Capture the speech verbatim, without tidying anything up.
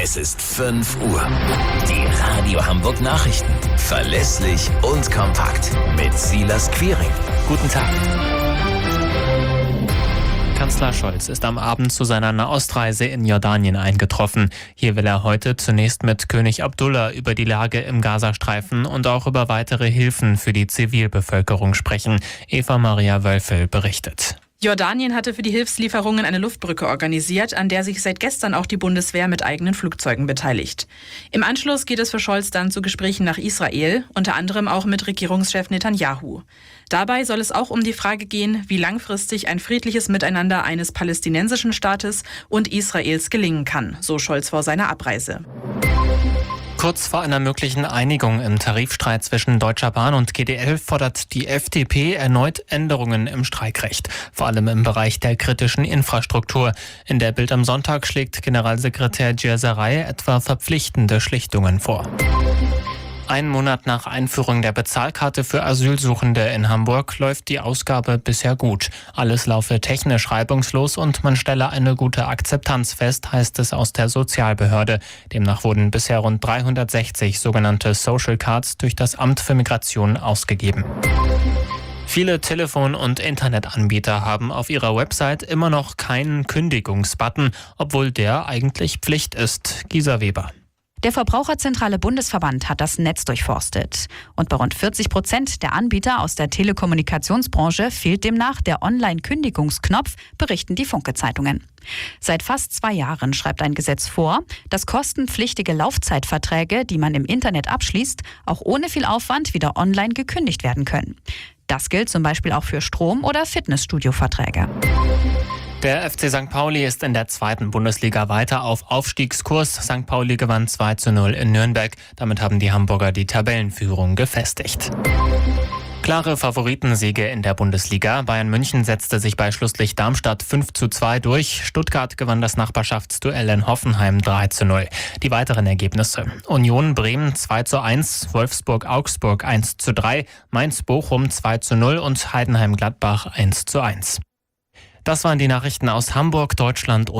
Es ist fünf Uhr. Die Radio Hamburg Nachrichten. Verlässlich und kompakt. Mit Silas Quiring. Guten Tag. Kanzler Scholz ist am Abend zu seiner Nahostreise in Jordanien eingetroffen. Hier will er heute zunächst mit König Abdullah über die Lage im Gazastreifen und auch über weitere Hilfen für die Zivilbevölkerung sprechen. Eva Maria Wölfel berichtet. Jordanien hatte für die Hilfslieferungen eine Luftbrücke organisiert, an der sich seit gestern auch die Bundeswehr mit eigenen Flugzeugen beteiligt. Im Anschluss geht es für Scholz dann zu Gesprächen nach Israel, unter anderem auch mit Regierungschef Netanyahu. Dabei soll es auch um die Frage gehen, wie langfristig ein friedliches Miteinander eines palästinensischen Staates und Israels gelingen kann, so Scholz vor seiner Abreise. Kurz vor einer möglichen Einigung im Tarifstreit zwischen Deutscher Bahn und G D L fordert die F D P erneut Änderungen im Streikrecht, vor allem im Bereich der kritischen Infrastruktur. In der Bild am Sonntag schlägt Generalsekretär Djerzaray etwa verpflichtende Schlichtungen vor. Einen Monat nach Einführung der Bezahlkarte für Asylsuchende in Hamburg läuft die Ausgabe bisher gut. Alles laufe technisch reibungslos und man stelle eine gute Akzeptanz fest, heißt es aus der Sozialbehörde. Demnach wurden bisher rund dreihundertsechzig sogenannte Social Cards durch das Amt für Migration ausgegeben. Viele Telefon- und Internetanbieter haben auf ihrer Website immer noch keinen Kündigungsbutton, obwohl der eigentlich Pflicht ist. Gisa Weber. Der Verbraucherzentrale Bundesverband hat das Netz durchforstet. Und bei rund vierzig Prozent der Anbieter aus der Telekommunikationsbranche fehlt demnach der Online-Kündigungsknopf, berichten die Funke-Zeitungen. Seit fast zwei Jahren schreibt ein Gesetz vor, dass kostenpflichtige Laufzeitverträge, die man im Internet abschließt, auch ohne viel Aufwand wieder online gekündigt werden können. Das gilt zum Beispiel auch für Strom- oder Fitnessstudio-Verträge. Der F C Sankt Pauli ist in der zweiten Bundesliga weiter auf Aufstiegskurs. Sankt Pauli gewann zwei zu null in Nürnberg. Damit haben die Hamburger die Tabellenführung gefestigt. Klare Favoritensiege in der Bundesliga. Bayern München setzte sich bei Schlusslicht Darmstadt fünf zu zwei durch. Stuttgart gewann das Nachbarschaftsduell in Hoffenheim drei zu null. Die weiteren Ergebnisse: Union Bremen zwei zu eins, Wolfsburg Augsburg eins zu drei, Mainz Bochum zwei zu null und Heidenheim Gladbach eins zu eins. Das waren die Nachrichten aus Hamburg, Deutschland und